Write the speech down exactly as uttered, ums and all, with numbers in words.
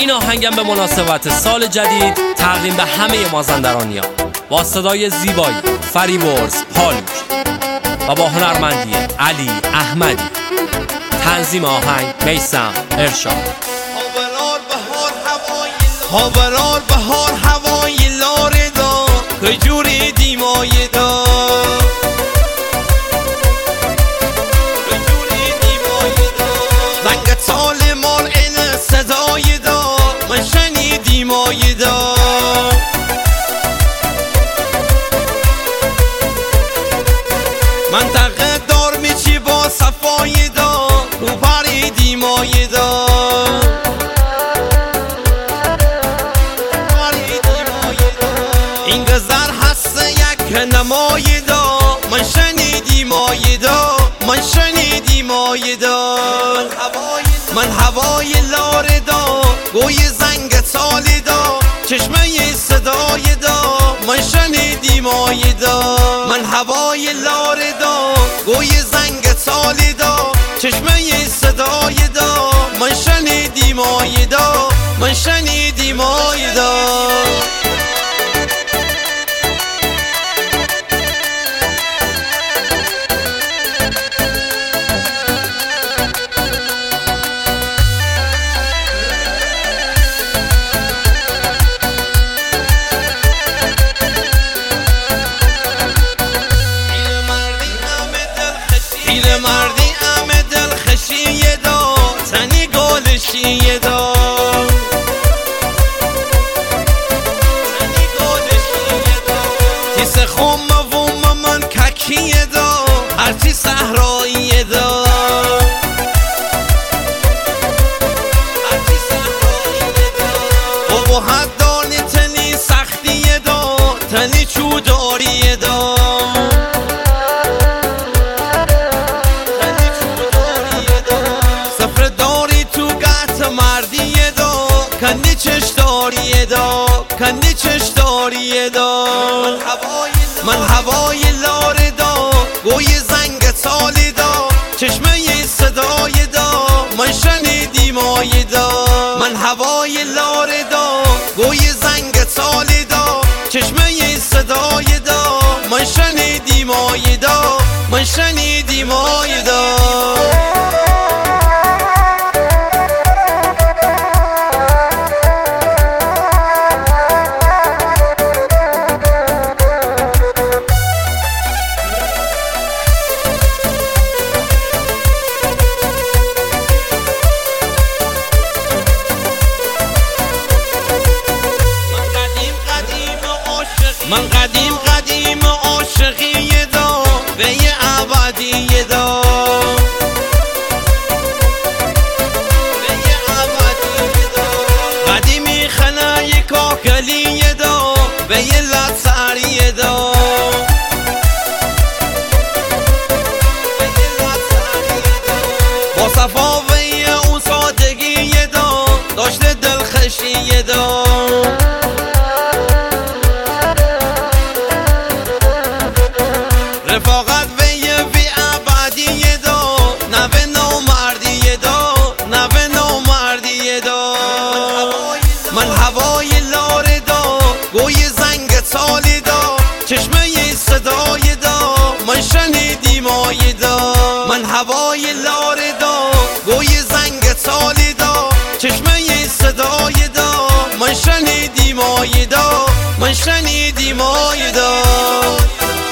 این آهنگم به مناسبت سال جدید تقدیم به همه مازندرانیان با صدای زیبایی فریبرز پالوش و با هنرمندی علی احمدی. تنظیم آهنگ میثم ارشاد. هاورار بهار هوای لاره دا که جوری دیمای دا زنگ تال مار این صدای دا من شنیدی مای دا منطقه دار میچی با صفای دا تو پریدی مای دا این گذر هست یک نمای دا من شنیدی مای دا من شنیدی مای دا من هوای لاره دا گوی زنگ سالی دا چشمه صدای دا من شنیدی مای دا من هوای لاره دا گوی زنگ سالی دا چشمه صدای دا من شنیدی مای دا من شنیدی مای دا مردی ام دل خشیه دا تنی گلشیه دا تنی گلشیه دا تیس خم و من ککیه دا هرچی صحراییه دا هرچی صحراییه دا و حد دانی تنی سختیه دا تنی چوداریه دا کنی چش داریه دا کنی چش داریه دا من هوای لاره دا گوی زنگ سالی دا چشمه صدای دا من شنیدی مای دا من هوای لاره دا گوی زنگ سالی دا چشمه صدای دا من شنیدی مای دا من شنیدی مای دا من قدیم قدیم عاشقی دا به یه ابدی دا به یه ابدی دا قدیمی خنای کاکلی دا به یه لطسری دا به یه لطسری دا با صفا و یه اون سادگی دا داشته دلخشی دا رفاقت و یه وی ابدی دا نوه نامردی دا نوه نامردی دا من هوای لاره دا گوی زنگ سالی دا چشمه صدای دا من شنیدی مای دا من هوای لاره دا گوی زنگ سالی دا چشمه صدای دا من شنیدی مای دا من شنیدی مای دا